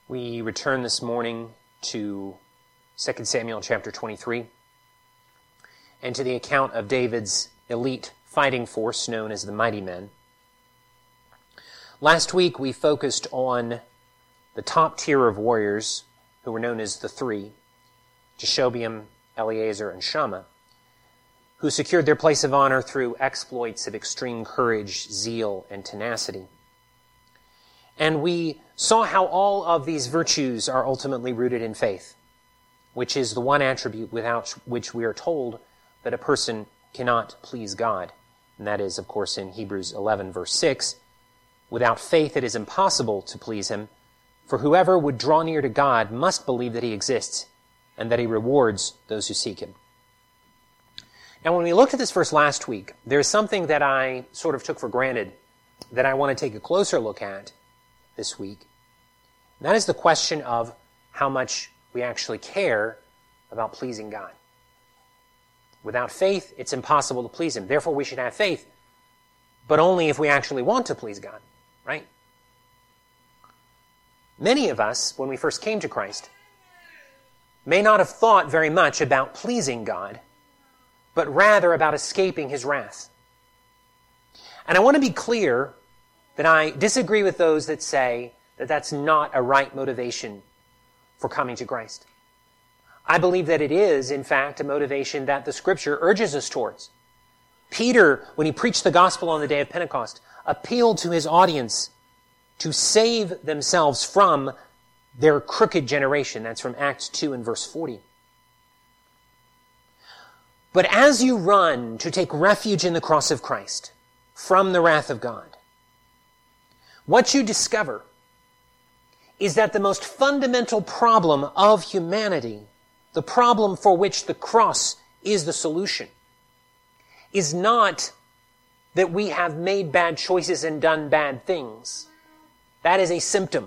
We return this morning to 2 Samuel chapter 23 and to the account of David's elite fighting force known as the Mighty Men. Last week we focused on the top tier of warriors who were known as the Three, Jashobeam, Eleazar, and Shammah, who secured their place of honor through exploits of extreme courage, zeal, and tenacity. And we saw how all of these virtues are ultimately rooted in faith, which is the one attribute without which we are told that a person cannot please God. And that is, of course, in Hebrews 11, verse 6, without faith it is impossible to please him, for whoever would draw near to God must believe that he exists and that he rewards those who seek him. Now, when we looked at this verse last week, there's something that I sort of took for granted that I want to take a closer look at this week. And that is the question of how much we actually care about pleasing God. Without faith, it's impossible to please him. Therefore, we should have faith, but only if we actually want to please God, right? Many of us, when we first came to Christ, may not have thought very much about pleasing God, but rather about escaping his wrath. And I want to be clear that I disagree with those that say that that's not a right motivation for coming to Christ. I believe that it is, in fact, a motivation that the Scripture urges us towards. Peter, when he preached the gospel on the day of Pentecost, appealed to his audience to save themselves from their crooked generation. That's from Acts 2 and verse 40. But as you run to take refuge in the cross of Christ from the wrath of God, what you discover is that the most fundamental problem of humanity, the problem for which the cross is the solution, is not that we have made bad choices and done bad things. That is a symptom.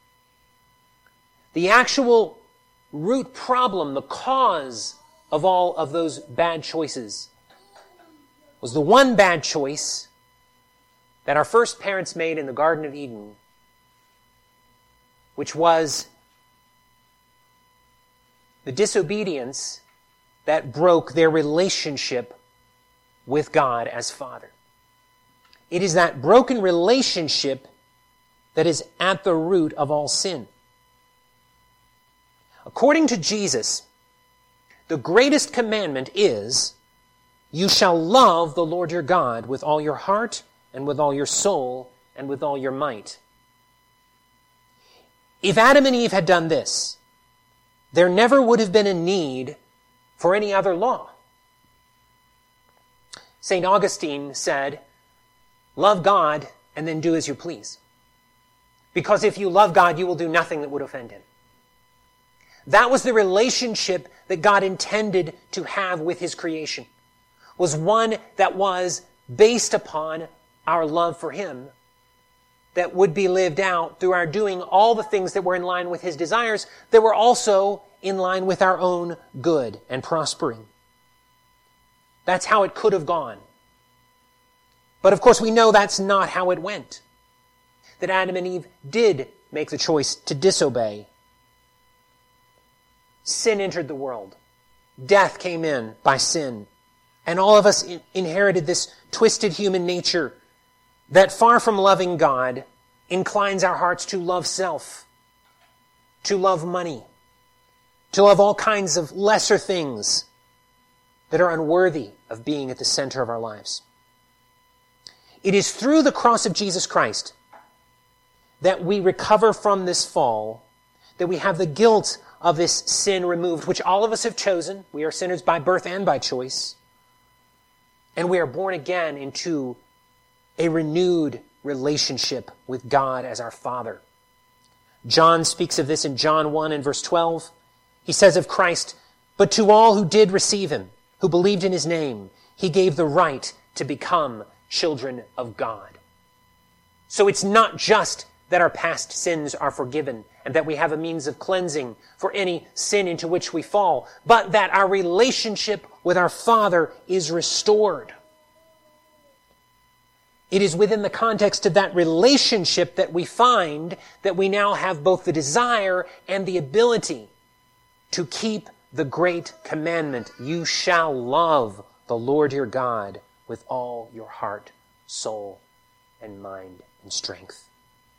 The actual root problem, the cause of all of those bad choices, was the one bad choice that our first parents made in the Garden of Eden, which was the disobedience that broke their relationship with God as Father. It is that broken relationship that is at the root of all sin. According to Jesus, the greatest commandment is, you shall love the Lord your God with all your heart and with all your soul and with all your might. If Adam and Eve had done this, there never would have been a need for any other law. St. Augustine said, love God and then do as you please. Because if you love God, you will do nothing that would offend him. That was the relationship that God intended to have with his creation, was one that was based upon our love for him, that would be lived out through our doing all the things that were in line with his desires, that were also in line with our own good and prospering. That's how it could have gone. But of course we know that's not how it went. That Adam and Eve did make the choice to disobey. Sin entered the world. Death came in by sin. And all of us inherited this twisted human nature that, far from loving God, inclines our hearts to love self, to love money, to love all kinds of lesser things that are unworthy of being at the center of our lives. It is through the cross of Jesus Christ that we recover from this fall, that we have the guilt of this sin removed, which all of us have chosen. We are sinners by birth and by choice. And we are born again into a renewed relationship with God as our Father. John speaks of this in John 1 and verse 12. He says of Christ, but to all who did receive him, who believed in his name, he gave the right to become children of God. So it's not just that our past sins are forgiven and that we have a means of cleansing for any sin into which we fall, but that our relationship with our Father is restored. It is within the context of that relationship that we find that we now have both the desire and the ability to keep the great commandment. You shall love the Lord your God with all your heart, soul, and mind and strength.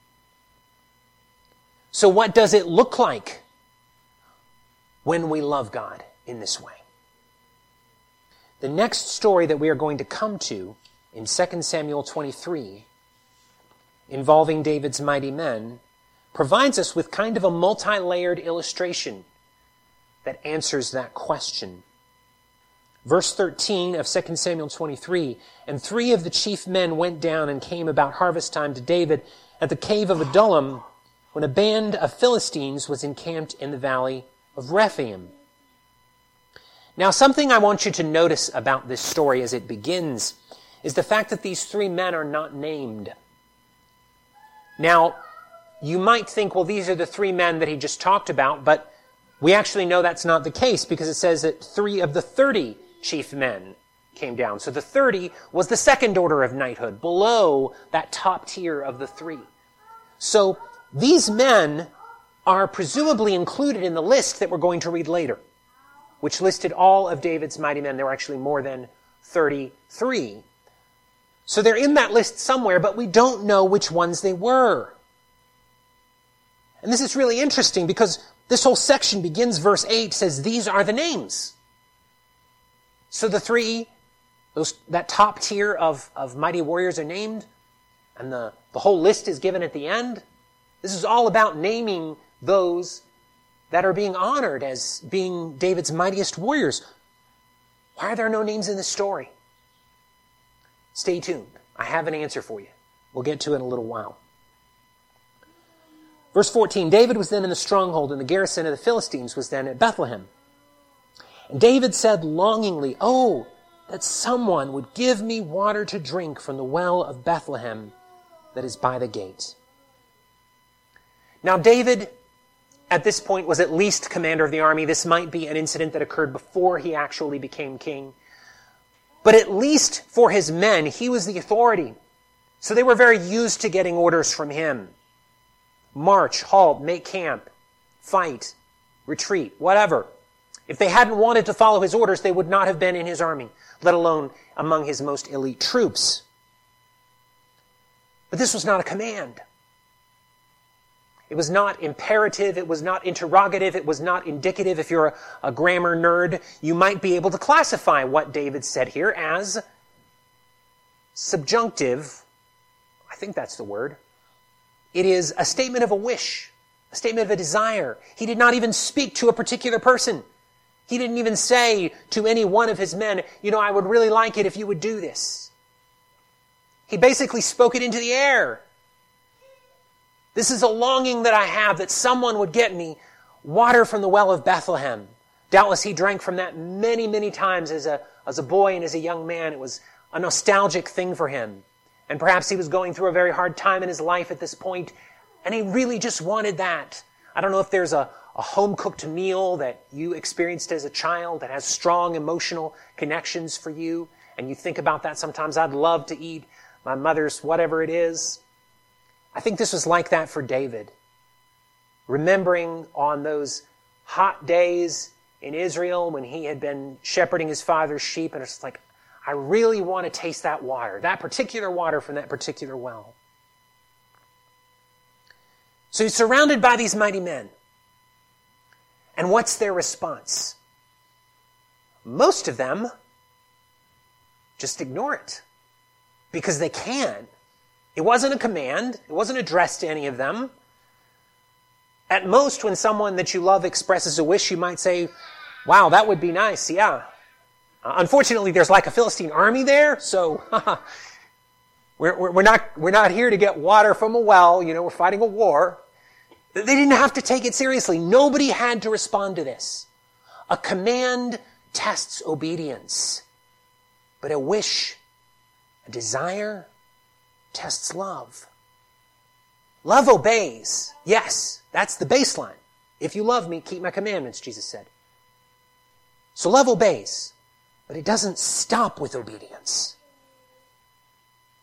So what does it look like when we love God in this way? The next story that we are going to come to in 2 Samuel 23, involving David's mighty men, provides us with kind of a multi-layered illustration that answers that question. Verse 13 of 2 Samuel 23, and 3 of the chief men went down and came about harvest time to David at the cave of Adullam, when a band of Philistines was encamped in the valley of Rephaim. Now, something I want you to notice about this story as it begins is the fact that these 3 men are not named. Now, you might think, well, these are the 3 men that he just talked about, but we actually know that's not the case because it says that 3 of the 30 chief men came down. So the 30 was the second order of knighthood, below that top tier of the 3. So these men are presumably included in the list that we're going to read later, which listed all of David's mighty men. There were actually more than 33. So they're in that list somewhere, but we don't know which ones they were. And this is really interesting because this whole section begins, verse 8 says, these are the names. So the 3, that top tier of mighty warriors are named, and the whole list is given at the end. This is all about naming those that are being honored as being David's mightiest warriors. Why are there no names in this story? Stay tuned. I have an answer for you. We'll get to it in a little while. Verse 14, David was then in the stronghold, and the garrison of the Philistines was then at Bethlehem. And David said longingly, oh, that someone would give me water to drink from the well of Bethlehem that is by the gate. Now, David, at this point, was at least commander of the army. This might be an incident that occurred before he actually became king. But at least for his men, he was the authority. So they were very used to getting orders from him. March, halt, make camp, fight, retreat, whatever. If they hadn't wanted to follow his orders, they would not have been in his army, let alone among his most elite troops. But this was not a command. It was not imperative. It was not interrogative. It was not indicative. If you're a grammar nerd, you might be able to classify what David said here as subjunctive. I think that's the word. It is a statement of a wish, a statement of a desire. He did not even speak to a particular person. He didn't even say to any one of his men, I would really like it if you would do this. He basically spoke it into the air. This is a longing that I have, that someone would get me water from the well of Bethlehem. Doubtless he drank from that many, many times as a boy and as a young man. It was a nostalgic thing for him. And perhaps he was going through a very hard time in his life at this point, and he really just wanted that. I don't know if there's a home-cooked meal that you experienced as a child that has strong emotional connections for you, and you think about that sometimes. I'd love to eat my mother's whatever it is. I think this was like that for David. Remembering on those hot days in Israel when he had been shepherding his father's sheep, and it's like, I really want to taste that water, that particular water from that particular well. So he's surrounded by these mighty men. And what's their response? Most of them just ignore it because they can. It wasn't a command. It wasn't addressed to any of them. At most, when someone that you love expresses a wish, you might say, wow, that would be nice, yeah. Unfortunately, there's like a Philistine army there, so we're not here to get water from a well. We're fighting a war. They didn't have to take it seriously. Nobody had to respond to this. A command tests obedience, but a wish, a desire, tests love. Love obeys. Yes, that's the baseline. If you love me, keep my commandments, Jesus said. So love obeys. But it doesn't stop with obedience.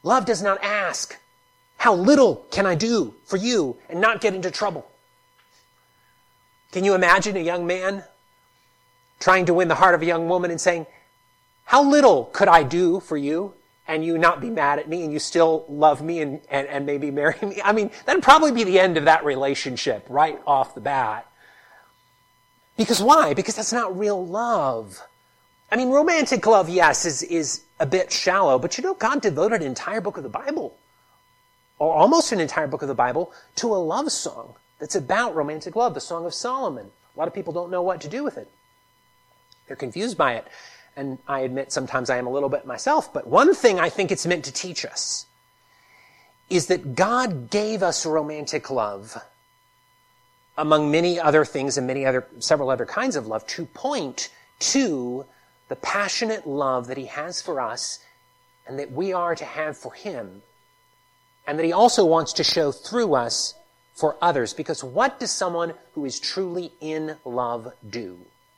Love does not ask, how little can I do for you and not get into trouble? Can you imagine a young man trying to win the heart of a young woman and saying, how little could I do for you and you not be mad at me and you still love me and maybe marry me? I mean, that'd probably be the end of that relationship right off the bat. Because why? Because that's not real love. I mean, romantic love, yes, is a bit shallow, but God devoted an entire book of the Bible, or almost an entire book of the Bible, to a love song that's about romantic love, the Song of Solomon. A lot of people don't know what to do with it. They're confused by it. And I admit sometimes I am a little bit myself, but one thing I think it's meant to teach us is that God gave us romantic love, among many other things and several other kinds of love, to point to the passionate love that he has for us and that we are to have for him, and that he also wants to show through us for others. Because what does someone who is truly in love do?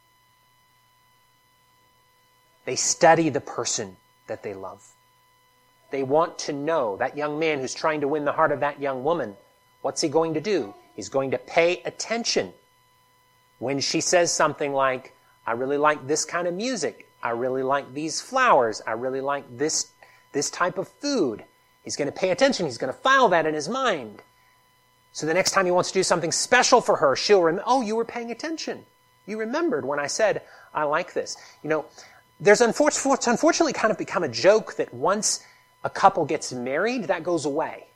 They study the person that they love. They want to know, that young man who's trying to win the heart of that young woman, what's he going to do? He's going to pay attention when she says something like, I really like this kind of music. I really like these flowers. I really like this type of food. He's going to pay attention. He's going to file that in his mind. So the next time he wants to do something special for her, she'll remember, oh, you were paying attention. You remembered when I said, I like this. There's unfortunately kind of become a joke that once a couple gets married, that goes away.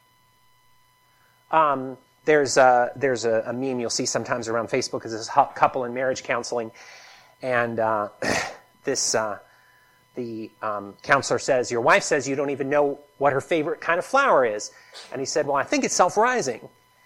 There's a meme you'll see sometimes around Facebook is this couple in marriage counseling, and the counselor says, your wife says you don't even know what her favorite kind of flower is. And he said, well, I think it's self-rising.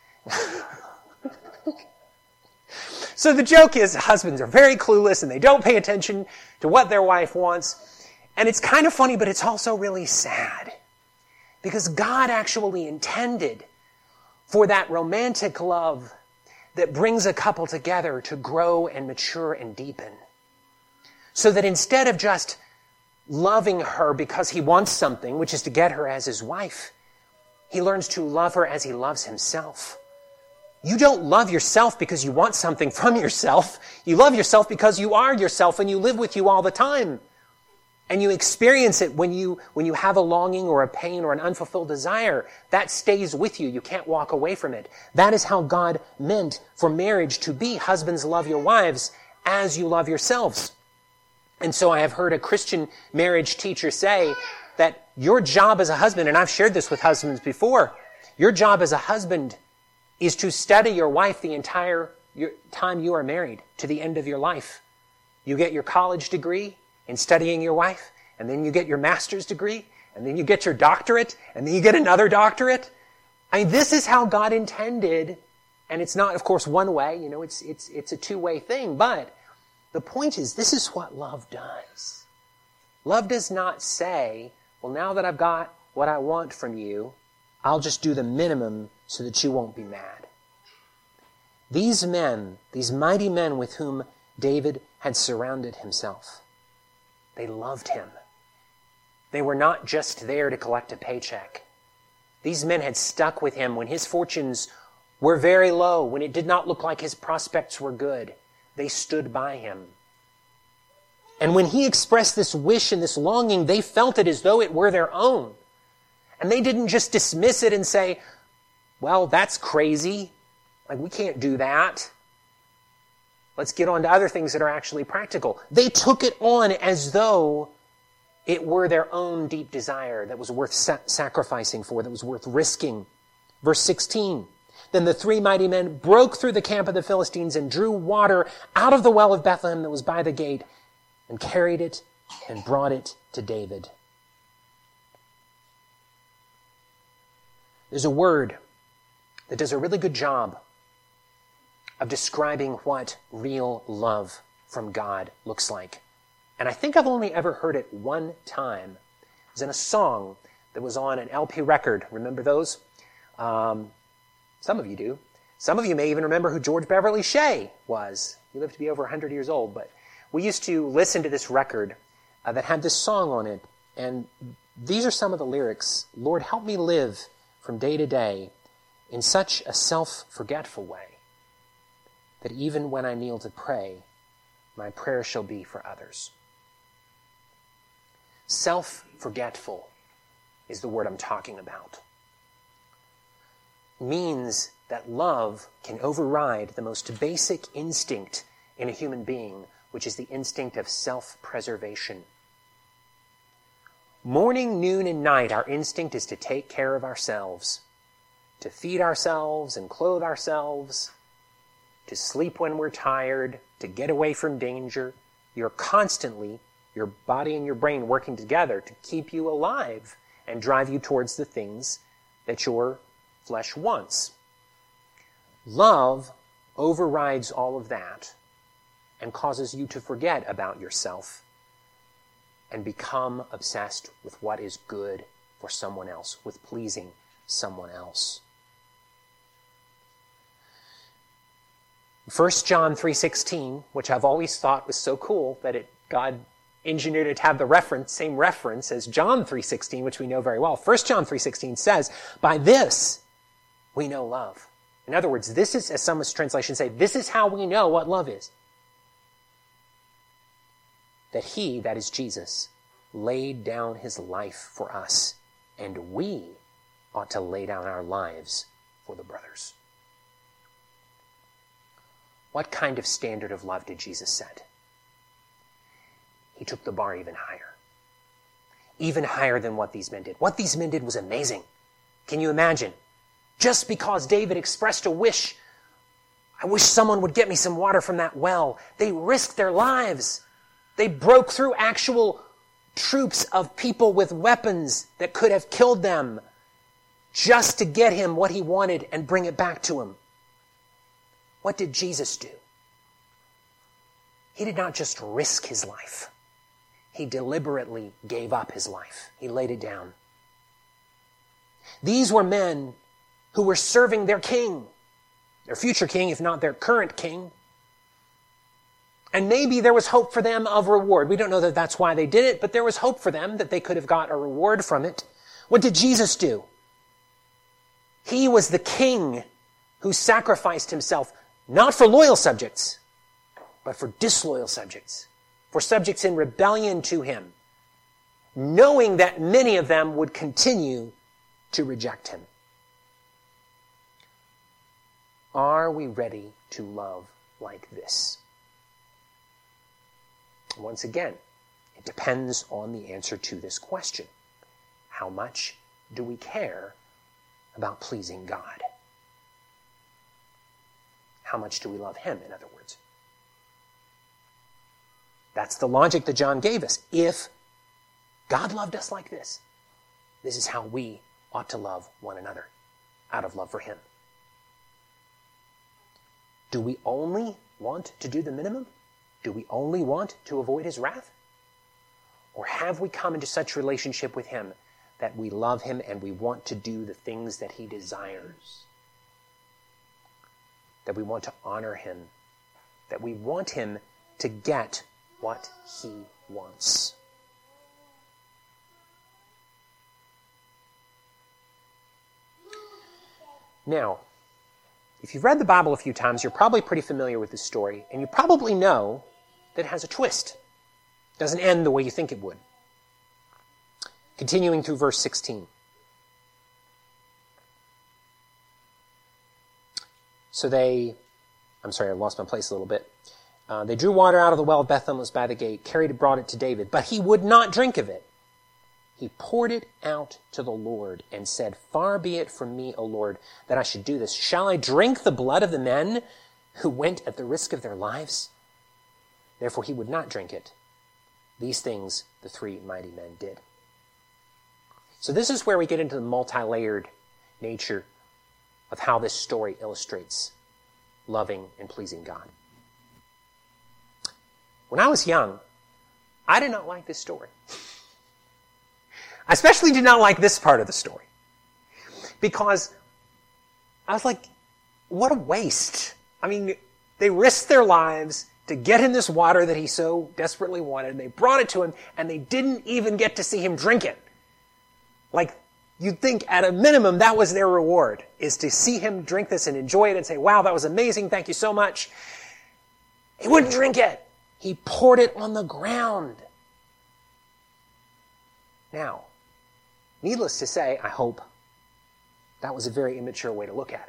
So the joke is husbands are very clueless and they don't pay attention to what their wife wants. And it's kind of funny, but it's also really sad. Because God actually intended for that romantic love that brings a couple together to grow and mature and deepen. So that instead of just loving her because he wants something, which is to get her as his wife, he learns to love her as he loves himself. You don't love yourself because you want something from yourself. You love yourself because you are yourself and you live with you all the time. And you experience it when you have a longing or a pain or an unfulfilled desire. That stays with you. You can't walk away from it. That is how God meant for marriage to be. Husbands, love your wives as you love yourselves. And so I have heard a Christian marriage teacher say that your job as a husband, and I've shared this with husbands before, your job as a husband is to study your wife the entire time you are married, to the end of your life. You get your college degree in studying your wife, and then you get your master's degree, and then you get your doctorate, and then you get another doctorate. I mean, this is how God intended, and it's not, of course, one way. It's a two-way thing, but the point is, this is what love does. Love does not say, well, now that I've got what I want from you, I'll just do the minimum so that you won't be mad. These men, these mighty men with whom David had surrounded himself, they loved him. They were not just there to collect a paycheck. These men had stuck with him when his fortunes were very low, when it did not look like his prospects were good. They stood by him. And when he expressed this wish and this longing, they felt it as though it were their own. And they didn't just dismiss it and say, well, that's crazy. Like, we can't do that. Let's get on to other things that are actually practical. They took it on as though it were their own deep desire that was worth sacrificing for, that was worth risking. Verse 16, then the three mighty men broke through the camp of the Philistines and drew water out of the well of Bethlehem that was by the gate and carried it and brought it to David. There's a word that does a really good job of describing what real love from God looks like. And I think I've only ever heard it one time. It was in a song that was on an LP record. Remember those? Some of you do. Some of you may even remember who George Beverly Shea was. He lived to be over 100 years old. But we used to listen to this record that had this song on it. And These are some of the lyrics. Lord, help me live from day to day in such a self-forgetful way that even when I kneel to pray, my prayer shall be for others. Self-forgetful is the word I'm talking about. It means that love can override the most basic instinct in a human being, which is the instinct of self-preservation. Morning, noon, and night, our instinct is to take care of ourselves, to feed ourselves and clothe ourselves, to sleep when we're tired, to get away from danger. You're constantly, your body and your brain, working together to keep you alive and drive you towards the things that your flesh wants. Love overrides all of that and causes you to forget about yourself and become obsessed with what is good for someone else, with pleasing someone else. 1 John 3:16, which I've always thought was so cool that God engineered it to have the same reference as John 3:16, which we know very well. 1 John 3:16 says, "By this we know love." In other words, this is, as some translations say, this is how we know what love is. That he, that is Jesus, laid down his life for us, and we ought to lay down our lives for the brothers. What kind of standard of love did Jesus set? He took the bar even higher than what these men did. What these men did was amazing. Can you imagine? Just because David expressed a wish, I wish someone would get me some water from that well, they risked their lives. They broke through actual troops of people with weapons that could have killed them just to get him what he wanted and bring it back to him. What did Jesus do? He did not just risk his life. He deliberately gave up his life. He laid it down. These were men who were serving their king, their future king, if not their current king. And maybe there was hope for them of reward. We don't know that that's why they did it, but there was hope for them that they could have got a reward from it. What did Jesus do? He was the king who sacrificed himself, not for loyal subjects, but for disloyal subjects, for subjects in rebellion to him, knowing that many of them would continue to reject him. Are we ready to love like this? Once again, it depends on the answer to this question. How much do we care about pleasing God? How much do we love him, in other words? That's the logic that John gave us. If God loved us like this, this is how we ought to love one another, out of love for him. Do we only want to do the minimum? Do we only want to avoid his wrath? Or have we come into such relationship with him that we love him and we want to do the things that he desires? That we want to honor him? That we want him to get what he wants? Now, if you've read the Bible a few times, you're probably pretty familiar with this story, and you probably know that it has a twist. It doesn't end the way you think it would. Continuing through verse 16. I lost my place a little bit. They drew water out of the well of Bethlehem, was by the gate, carried and brought it to David, but he would not drink of it. He poured it out to the Lord and said, "Far be it from me, O Lord, that I should do this. Shall I drink the blood of the men who went at the risk of their lives?" Therefore he would not drink it. These things the three mighty men did. So this is where we get into the multi-layered nature of how this story illustrates loving and pleasing God. When I was young, I did not like this story. I especially did not like this part of the story. Because I was like, what a waste. I mean, they risked their lives to get him this water that he so desperately wanted. They brought it to him, and they didn't even get to see him drink it. Like, you'd think at a minimum that was their reward, is to see him drink this and enjoy it and say, wow, that was amazing, thank you so much. He wouldn't drink it. He poured it on the ground. Now, needless to say, I hope that was a very immature way to look at it.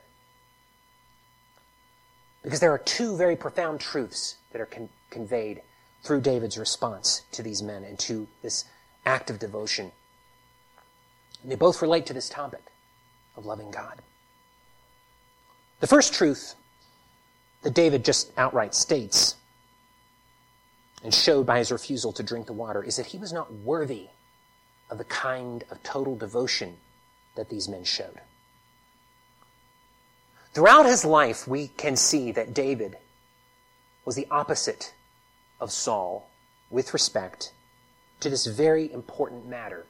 Because there are two very profound truths that are conveyed through David's response to these men and to this act of devotion. And they both relate to this topic of loving God. The first truth that David just outright states and showed by his refusal to drink the water is that he was not worthy of the kind of total devotion that these men showed. Throughout his life, we can see that David was the opposite of Saul with respect to this very important matter.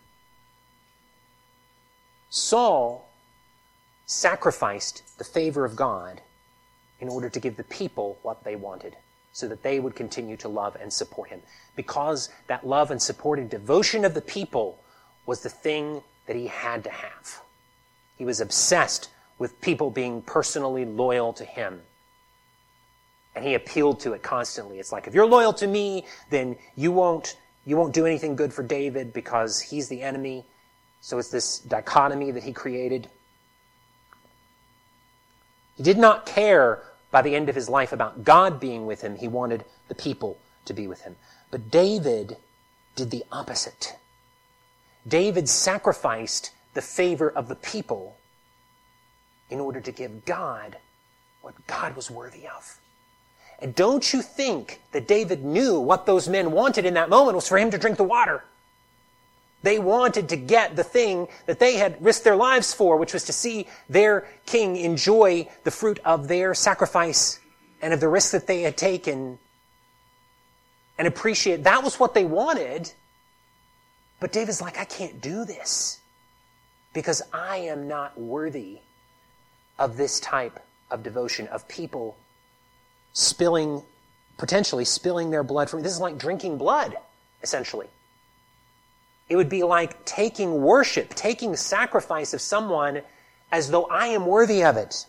Saul sacrificed the favor of God in order to give the people what they wanted, so that they would continue to love and support him. Because that love and support and devotion of the people was the thing that he had to have. He was obsessed with people being personally loyal to him. And he appealed to it constantly. It's like, if you're loyal to me, then you won't do anything good for David because he's the enemy. So it's this dichotomy that he created. He did not care by the end of his life about God being with him. He wanted the people to be with him. But David did the opposite. David sacrificed the favor of the people in order to give God what God was worthy of. And don't you think that David knew what those men wanted in that moment was for him to drink the water? They wanted to get the thing that they had risked their lives for, which was to see their king enjoy the fruit of their sacrifice and of the risk that they had taken and appreciate. That was what they wanted. But David's like, I can't do this because I am not worthy of this type of devotion, of people potentially spilling their blood for me. This is like drinking blood, essentially. It would be like taking worship, taking sacrifice of someone as though I am worthy of it.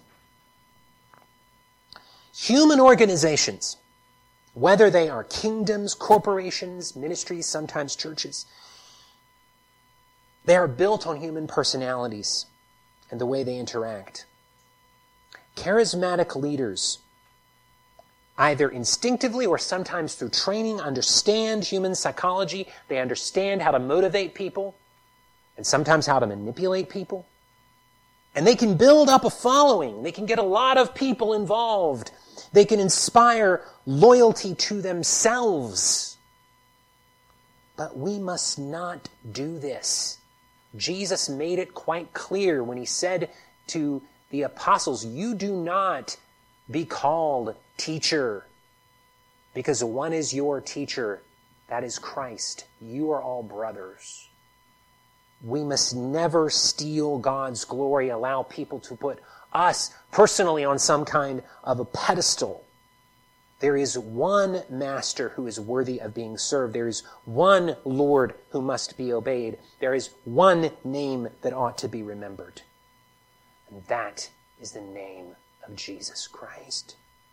Human organizations, whether they are kingdoms, corporations, ministries, sometimes churches, they are built on human personalities and the way they interact. Charismatic leaders, either instinctively or sometimes through training, understand human psychology. They understand how to motivate people and sometimes how to manipulate people. And they can build up a following. They can get a lot of people involved. They can inspire loyalty to themselves. But we must not do this. Jesus made it quite clear when he said to the apostles, you do not be called teacher, because one is your teacher, that is Christ. You are all brothers. We must never steal God's glory, allow people to put us personally on some kind of a pedestal. There is one master who is worthy of being served. There is one Lord who must be obeyed. There is one name that ought to be remembered. And that is the name of Jesus Christ.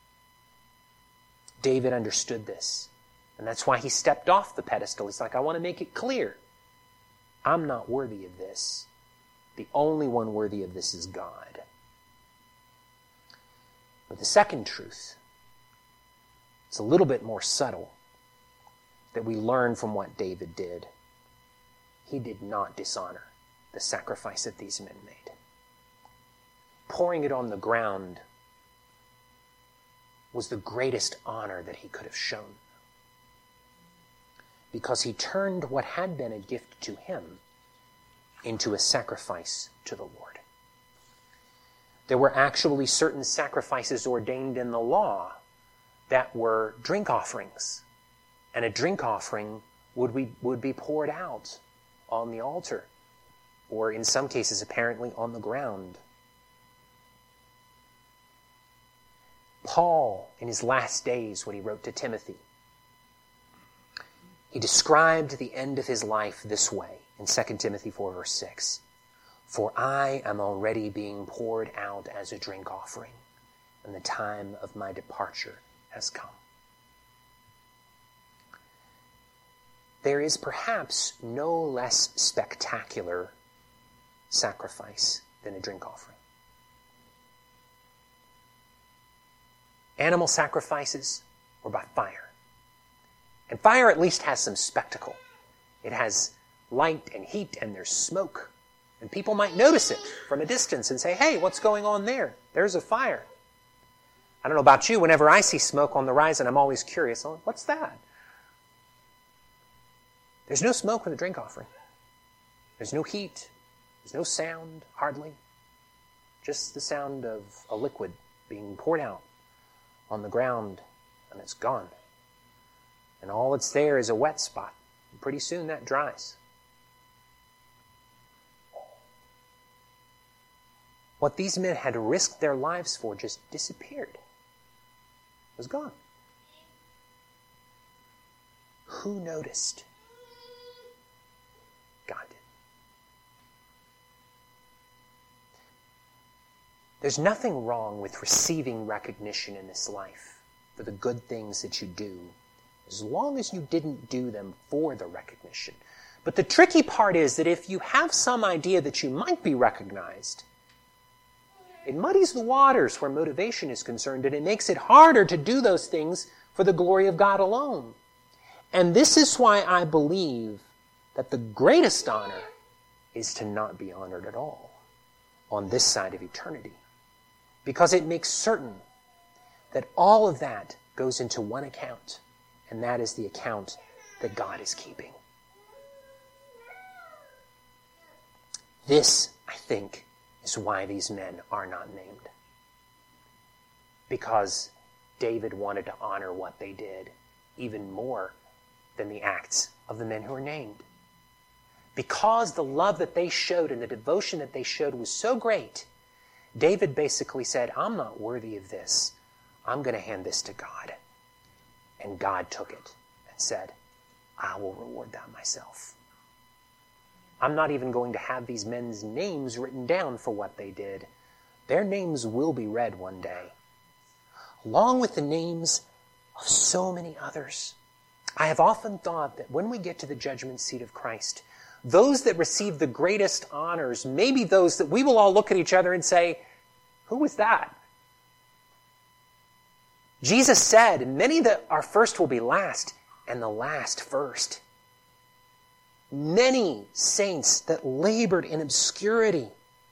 David understood this. And that's why he stepped off the pedestal. He's like, I want to make it clear. I'm not worthy of this. The only one worthy of this is God. But the second truth, it's a little bit more subtle, that we learn from what David did. He did not dishonor the sacrifice that these men made. Pouring it on the ground was the greatest honor that he could have shown, because he turned what had been a gift to him into a sacrifice to the Lord. There were actually certain sacrifices ordained in the law that were drink offerings, and a drink offering would be poured out on the altar, or in some cases apparently on the ground. Paul, in his last days, when he wrote to Timothy, he described the end of his life this way in 2 Timothy 4 verse 6. For I am already being poured out as a drink offering, and the time of my departure has come. There is perhaps no less spectacular sacrifice than a drink offering. Animal sacrifices were by fire. And fire at least has some spectacle. It has light and heat and there's smoke. And people might notice it from a distance and say, hey, what's going on there? There's a fire. I don't know about you, whenever I see smoke on the horizon, I'm always curious, oh, what's that? There's no smoke with a drink offering. There's no heat. There's no sound, hardly. Just the sound of a liquid being poured out on the ground, and it's gone. And all that's there is a wet spot. And pretty soon that dries. What these men had risked their lives for just disappeared. It was gone. Who noticed? God did. There's nothing wrong with receiving recognition in this life for the good things that you do, as long as you didn't do them for the recognition. But the tricky part is that if you have some idea that you might be recognized, it muddies the waters where motivation is concerned, and it makes it harder to do those things for the glory of God alone. And this is why I believe that the greatest honor is to not be honored at all on this side of eternity. Because it makes certain that all of that goes into one account, and that is the account that God is keeping. This, I think, is why these men are not named. Because David wanted to honor what they did even more than the acts of the men who are named. Because the love that they showed and the devotion that they showed was so great, David basically said, I'm not worthy of this. I'm going to hand this to God. And God took it and said, I will reward that myself. I'm not even going to have these men's names written down for what they did. Their names will be read one day, along with the names of so many others. I have often thought that when we get to the judgment seat of Christ, those that receive the greatest honors may be those that we will all look at each other and say, who was that? Jesus said, many that are first will be last, and the last first. Many saints that labored in obscurity,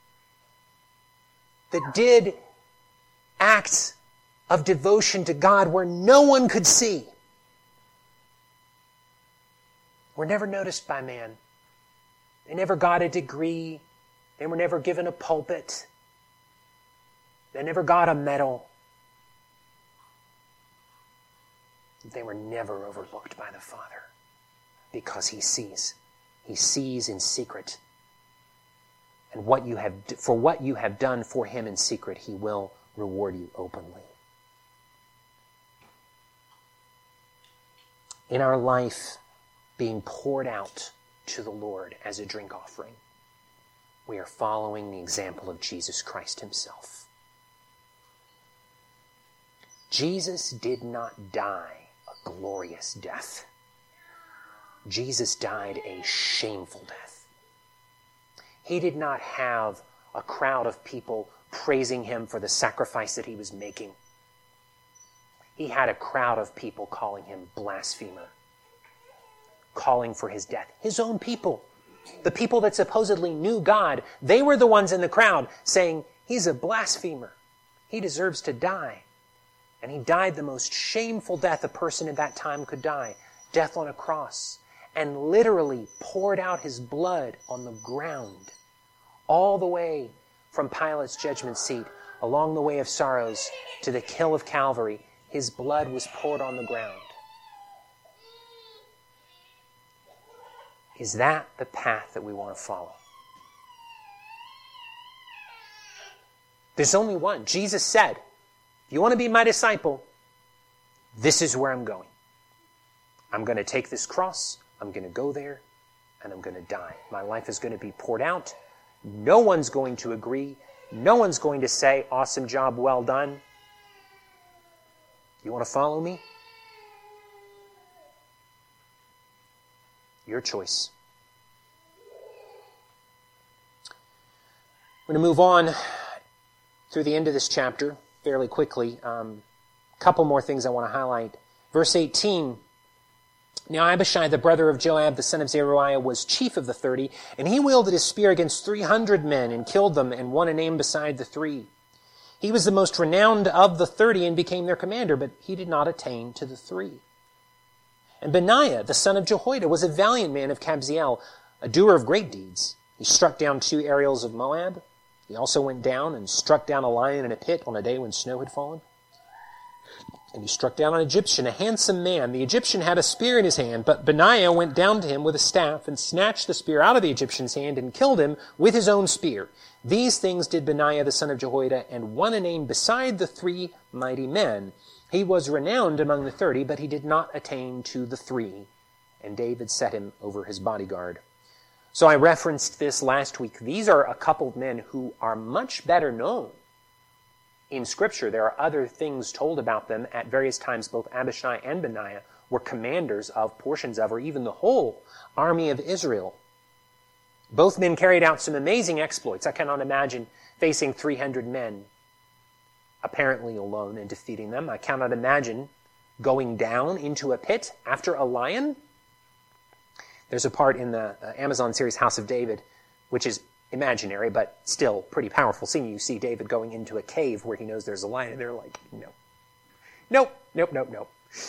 that did acts of devotion to God where no one could see, were never noticed by man. They never got a degree. They were never given a pulpit. They never got a medal. They were never overlooked by the Father because He sees. He sees in secret. And for what you have done for Him in secret, He will reward you openly. In our life, being poured out to the Lord as a drink offering, we are following the example of Jesus Christ Himself. Jesus did not die a glorious death. Jesus died a shameful death. He did not have a crowd of people praising Him for the sacrifice that He was making. He had a crowd of people calling Him blasphemer, calling for His death. His own people, the people that supposedly knew God, they were the ones in the crowd saying, He's a blasphemer. He deserves to die. And He died the most shameful death a person at that time could die, death on a cross, and literally poured out His blood on the ground, all the way from Pilate's judgment seat, along the way of sorrows to the hill of Calvary. His blood was poured on the ground. Is that the path that we want to follow? There's only one. Jesus said, if you want to be my disciple, this is where I'm going. I'm going to take this cross, I'm going to go there, and I'm going to die. My life is going to be poured out, No one's going to agree. No one's going to say, awesome job, well done. You want to follow me? Your choice. I'm going to move on through the end of this chapter fairly quickly. A couple more things I want to highlight. Verse 18. Now Abishai, the brother of Joab, the son of Zeruiah, was chief of the 30, and he wielded his spear against 300 men and killed them and won a name beside the 3. He was the most renowned of the 30 and became their commander, but he did not attain to the 3. And Benaiah, the son of Jehoiada, was a valiant man of Kabzeel, a doer of great deeds. He struck down 2 Ariels of Moab. He also went down and struck down a lion in a pit on a day when snow had fallen. And he struck down an Egyptian, a handsome man. The Egyptian had a spear in his hand, but Benaiah went down to him with a staff and snatched the spear out of the Egyptian's hand and killed him with his own spear. These things did Benaiah the son of Jehoiada, and won a name beside the 3 mighty men. He was renowned among the 30, but he did not attain to the 3. And David set him over his bodyguard. So I referenced this last week. These are a couple of men who are much better known in Scripture. There are other things told about them at various times. Both Abishai and Benaiah were commanders of portions of, or even the whole army of Israel. Both men carried out some amazing exploits. I cannot imagine facing 300 men apparently alone and defeating them. I cannot imagine going down into a pit after a lion. There's a part in the Amazon series House of David, which is imaginary, but still pretty powerful scene. You see David going into a cave where he knows there's a lion, and they're like, no. Nope.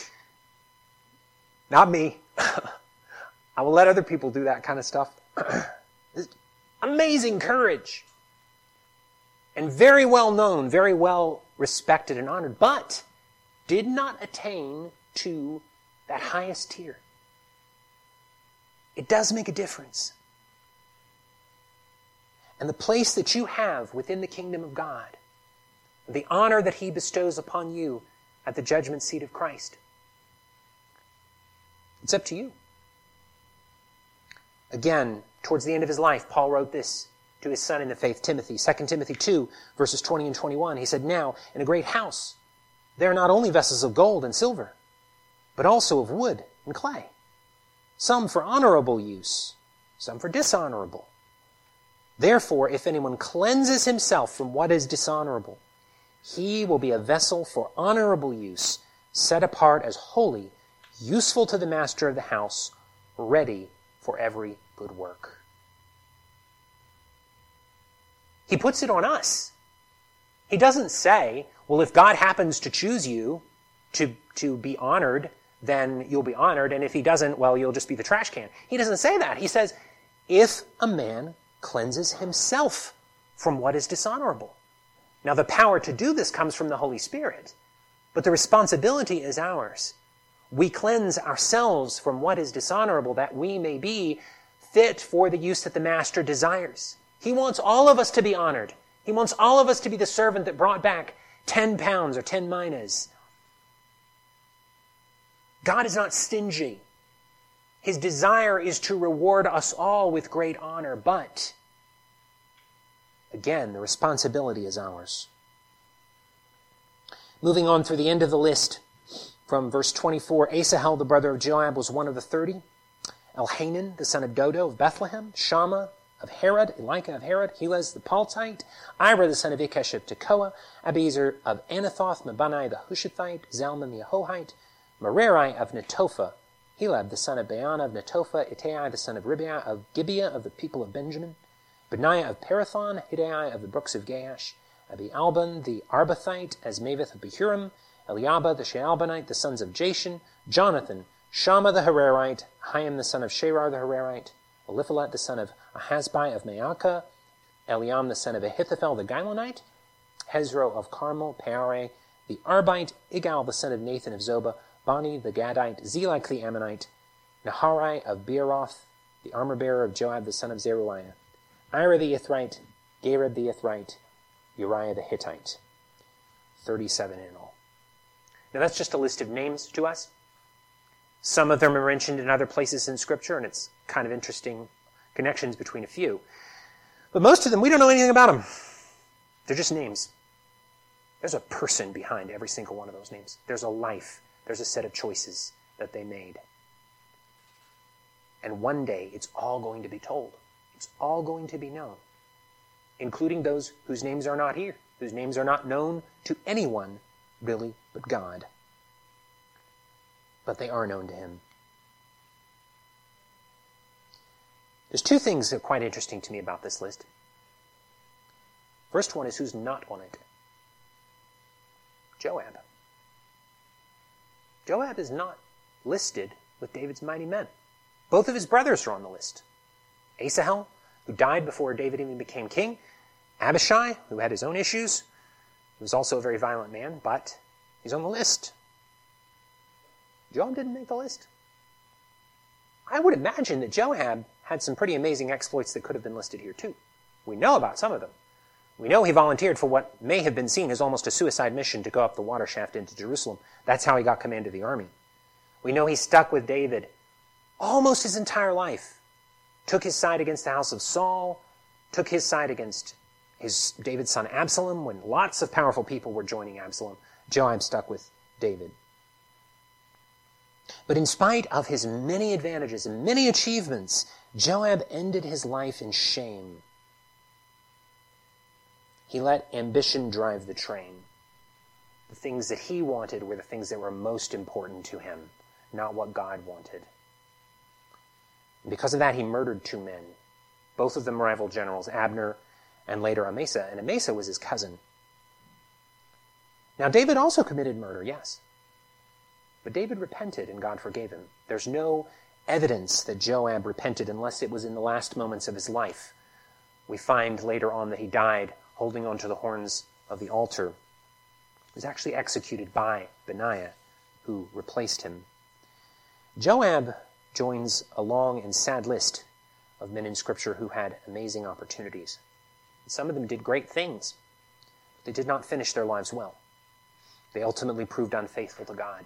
Not me. I will let other people do that kind of stuff. Amazing courage. And very well known, very well respected and honored, but did not attain to that highest tier. It does make a difference. And the place that you have within the kingdom of God, the honor that He bestows upon you at the judgment seat of Christ, it's up to you. Again, towards the end of his life, Paul wrote this to his son in the faith, Timothy. 2 Timothy 2, verses 20 and 21. He said, Now, in a great house, there are not only vessels of gold and silver, but also of wood and clay, some for honorable use, some for dishonorable. Therefore, if anyone cleanses himself from what is dishonorable, he will be a vessel for honorable use, set apart as holy, useful to the master of the house, ready for every good work. He puts it on us. He doesn't say, well, if God happens to choose you to be honored, then you'll be honored, and if He doesn't, well, you'll just be the trash can. He doesn't say that. He says, if a man cleanses himself from what is dishonorable. Now, the power to do this comes from the Holy Spirit, but the responsibility is ours. We cleanse ourselves from what is dishonorable that we may be fit for the use that the Master desires. He wants all of us to be honored. He wants all of us to be the servant that brought back 10 pounds or 10 minas. God is not stingy. His desire is to reward us all with great honor, but again, the responsibility is ours. Moving on through the end of the list, from verse 24, Asahel, the brother of Joab, was one of the 30. Elhanan, the son of Dodo of Bethlehem. Shammah of Herod, Elika of Herod. Helez the Paltite. Ira, the son of Ikesh of Tekoa. Abiezer of Anathoth. Mabani the Hushathite. Zalman the Ahohite. Merari of Netophah. Helab, the son of Baana of Netophah. Ittai, the son of Ribiah of Gibeah of the people of Benjamin. Benaiah of Parathon. Hiddai of the brooks of Gaash. Abialban the Arbathite. Asmaveth of Behurim. Eliabah the Shaalbanite, the sons of Jashan. Jonathan. Shammah the Hararite. Hiam the son of Sherar the Hararite. Eliphalet the son of Ahasbai of Maacah. Eliam the son of Ahithophel the Gilonite. Hezro of Carmel. Peare the Arbite. Igal the son of Nathan of Zobah. Bani the Gadite. Zelek the Ammonite. Naharai of Beeroth, the armor-bearer of Joab the son of Zeruiah. Ira the Ithrite. Gareb the Ithrite. Uriah the Hittite. 37 in all. Now that's just a list of names to us. Some of them are mentioned in other places in Scripture, and it's kind of interesting connections between a few. But most of them, we don't know anything about them. They're just names. There's a person behind every single one of those names. There's a life. There's a set of choices that they made. And one day, it's all going to be told. It's all going to be known, including those whose names are not here, whose names are not known to anyone, really, but God. But they are known to him. There's two things that are quite interesting to me about this list. First one is who's not on it. Joab. Joab is not listed with David's mighty men. Both of his brothers are on the list. Asahel, who died before David even became king. Abishai, who had his own issues. He was also a very violent man, but he's on the list. Joab didn't make the list. I would imagine that Joab had some pretty amazing exploits that could have been listed here too. We know about some of them. We know he volunteered for what may have been seen as almost a suicide mission to go up the water shaft into Jerusalem. That's how he got command of the army. We know he stuck with David almost his entire life. Took his side against the house of Saul, took his side against David's son Absalom when lots of powerful people were joining Absalom. Joab stuck with David. But in spite of his many advantages and many achievements, Joab ended his life in shame. He let ambition drive the train. The things that he wanted were the things that were most important to him, not what God wanted. And because of that, he murdered two men, both of them rival generals, Abner and later Amasa. And Amasa was his cousin. Now, David also committed murder, yes. But David repented and God forgave him. There's no evidence that Joab repented unless it was in the last moments of his life. We find later on that he died holding onto the horns of the altar. He was actually executed by Benaiah, who replaced him. Joab joins a long and sad list of men in Scripture who had amazing opportunities. Some of them did great things, but they did not finish their lives well. They ultimately proved unfaithful to God.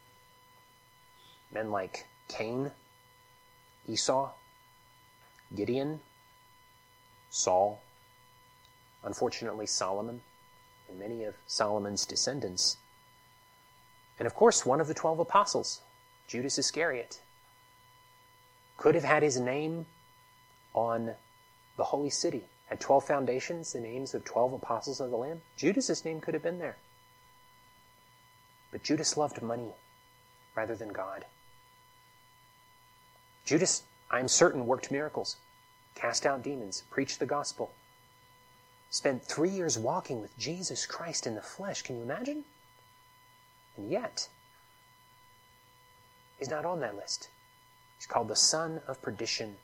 Men like Cain, Esau, Gideon, Saul, unfortunately Solomon, and many of Solomon's descendants. And of course, one of the 12 apostles, Judas Iscariot, could have had his name on the holy city. Had 12 foundations, the names of 12 apostles of the Lamb. Judas's name could have been there. But Judas loved money rather than God. Judas, I'm certain, worked miracles, cast out demons, preached the gospel, spent 3 years walking with Jesus Christ in the flesh. Can you imagine? And yet, he's not on that list. He's called the son of perdition.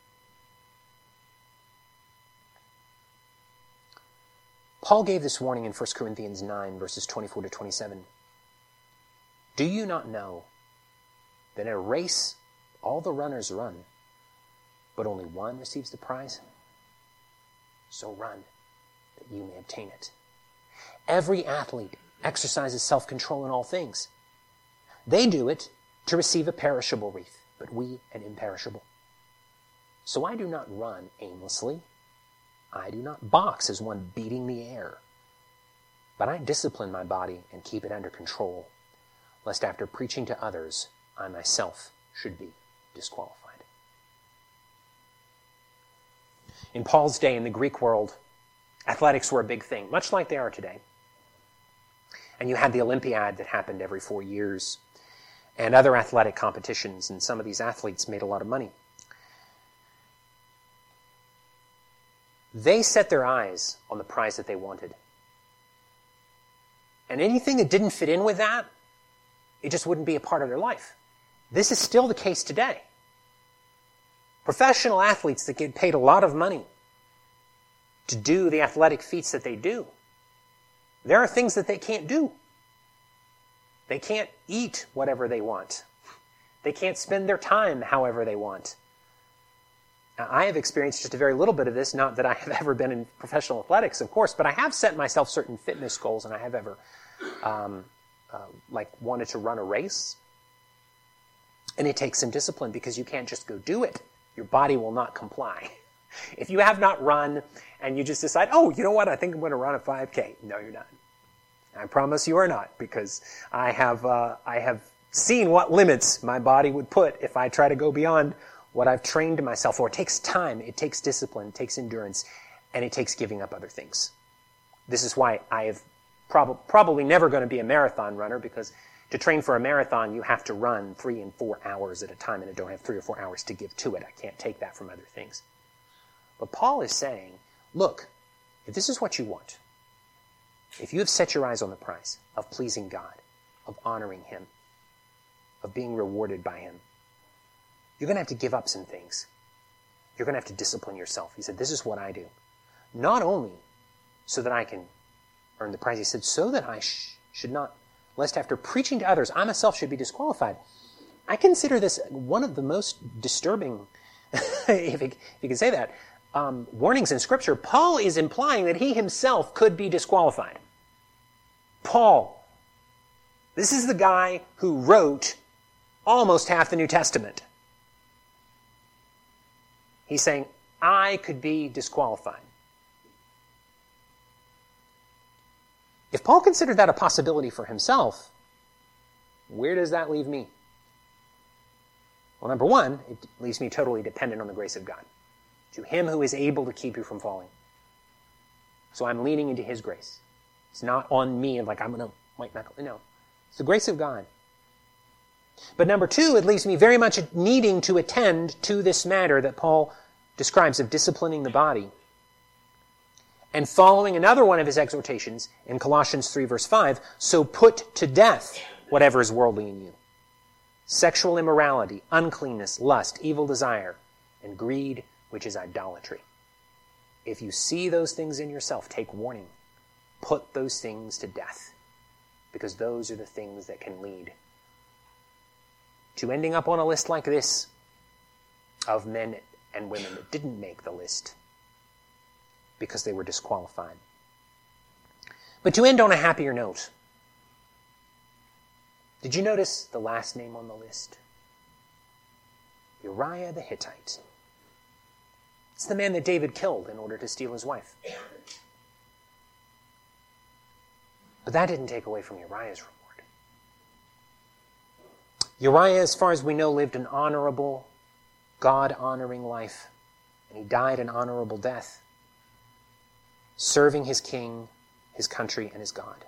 Paul gave this warning in 1 Corinthians 9, verses 24 to 27. Do you not know that in a race all the runners run, but only one receives the prize? So run, that you may obtain it. Every athlete exercises self-control in all things. They do it to receive a perishable wreath, but we an imperishable. So I do not run aimlessly. I do not box as one beating the air. But I discipline my body and keep it under control, lest after preaching to others, I myself should be disqualified. In Paul's day, in the Greek world, athletics were a big thing, much like they are today. And you had the Olympiad that happened every 4 years, and other athletic competitions, and some of these athletes made a lot of money. They set their eyes on the prize that they wanted. And anything that didn't fit in with that, it just wouldn't be a part of their life. This is still the case today. Professional athletes that get paid a lot of money to do the athletic feats that they do, there are things that they can't do. They can't eat whatever they want. They can't spend their time however they want. Now, I have experienced just a very little bit of this, not that I have ever been in professional athletics, of course, but I have set myself certain fitness goals, and I have ever wanted to run a race. And it takes some discipline because you can't just go do it. Your body will not comply. If you have not run and you just decide, oh, you know what, I think I'm going to run a 5K. No, you're not. I promise you are not, because I have seen what limits my body would put if I try to go beyond what I've trained myself for. It takes time, it takes discipline, it takes endurance, and it takes giving up other things. This is why I have probably never going to be a marathon runner, because to train for a marathon, you have to run 3 and 4 hours at a time, and I don't have 3 or 4 hours to give to it. I can't take that from other things. But Paul is saying, look, if this is what you want, if you have set your eyes on the prize of pleasing God, of honoring Him, of being rewarded by Him, you're going to have to give up some things. You're going to have to discipline yourself. He said, this is what I do. Not only so that I can earn the prize, he said, so that I should not, lest after preaching to others, I myself should be disqualified. I consider this one of the most disturbing, if you can say that, warnings in Scripture. Paul is implying that he himself could be disqualified. Paul, this is the guy who wrote almost half the New Testament. He's saying, I could be disqualified. If Paul considered that a possibility for himself, where does that leave me? Well, number one, it leaves me totally dependent on the grace of God. To Him who is able to keep you from falling. So I'm leaning into His grace. It's not on me and like I'm going to white knuckle. No. It's the grace of God. But number two, it leaves me very much needing to attend to this matter that Paul describes of disciplining the body. And following another one of his exhortations in Colossians 3 verse 5, so put to death whatever is worldly in you. Sexual immorality, uncleanness, lust, evil desire, and greed, which is idolatry. If you see those things in yourself, take warning. Put those things to death, because those are the things that can lead to ending up on a list like this of men and women that didn't make the list because they were disqualified. But to end on a happier note, did you notice the last name on the list? Uriah the Hittite. It's the man that David killed in order to steal his wife. But that didn't take away from Uriah's reward. Uriah, as far as we know, lived an honorable, God-honoring life, and he died an honorable death, serving his king, his country, and his God.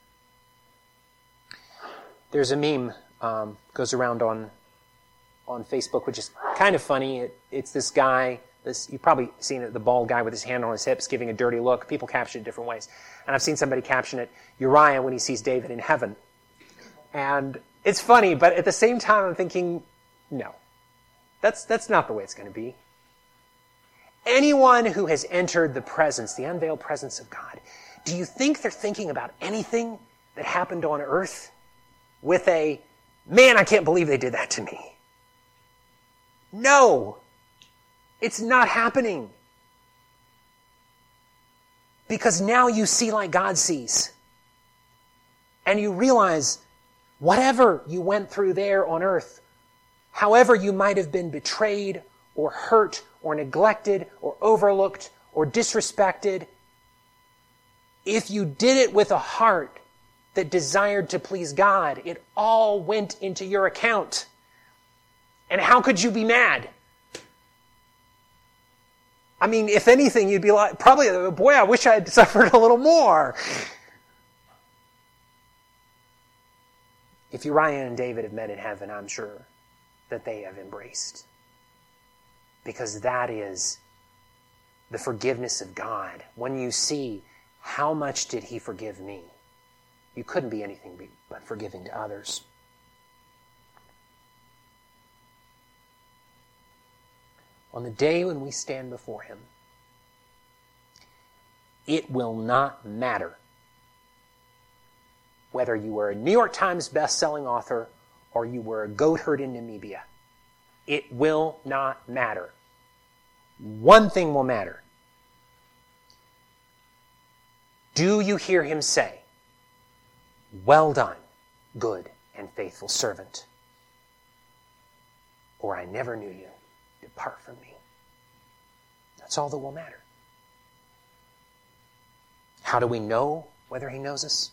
There's a meme goes around on Facebook, which is kind of funny. It's this guy, you've probably seen it, the bald guy with his hand on his hips giving a dirty look. People caption it different ways. And I've seen somebody caption it, Uriah when he sees David in heaven. And it's funny, but at the same time I'm thinking, no. That's not the way it's going to be. Anyone who has entered the presence, the unveiled presence of God, do you think they're thinking about anything that happened on earth with a, man, I can't believe they did that to me? No. It's not happening. Because now you see like God sees. And you realize whatever you went through there on earth, however you might have been betrayed or hurt or neglected or overlooked or disrespected, if you did it with a heart that desired to please God, it all went into your account. And how could you be mad? I mean, if anything, you'd be like, probably, boy, I wish I had suffered a little more. If Uriah and David have met in heaven, I'm sure that they have embraced. Because that is the forgiveness of God. When you see, how much did He forgive me? You couldn't be anything but forgiving to others. On the day when we stand before Him, it will not matter whether you were a New York Times best-selling author or you were a goat herd in Namibia. It will not matter. One thing will matter. Do you hear Him say, "Well done, good and faithful servant," or "I never knew you, depart from me"? That's all that will matter. How do we know whether he knows us?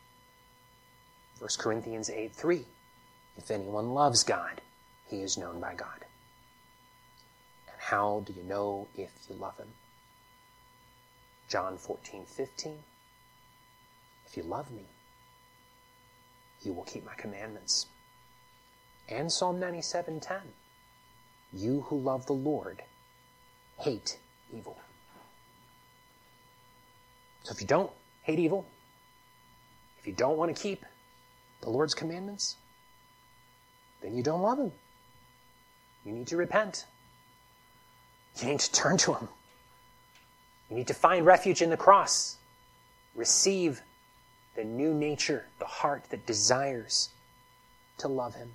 1 Corinthians 8:3. If anyone loves God, he is known by God. And how do you know if you love him? John 14:15. If you love me, you will keep my commandments. And Psalm 97:10. You who love the Lord hate evil. So if you don't hate evil, if you don't want to keep the Lord's commandments, then you don't love him. You need to repent. You need to turn to him. You need to find refuge in the cross. Receive the new nature, the heart that desires to love him.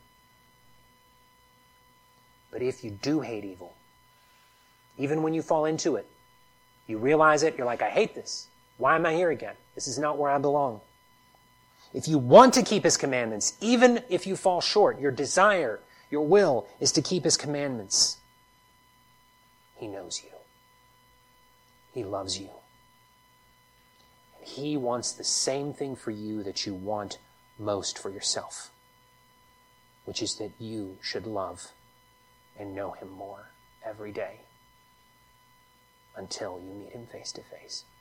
But if you do hate evil, even when you fall into it, you realize it, you're like, I hate this. Why am I here again? This is not where I belong. If you want to keep his commandments, even if you fall short, your desire, your will is to keep his commandments. He knows you. He loves you. And he wants the same thing for you that you want most for yourself, which is that you should love and know him more every day until you meet him face to face.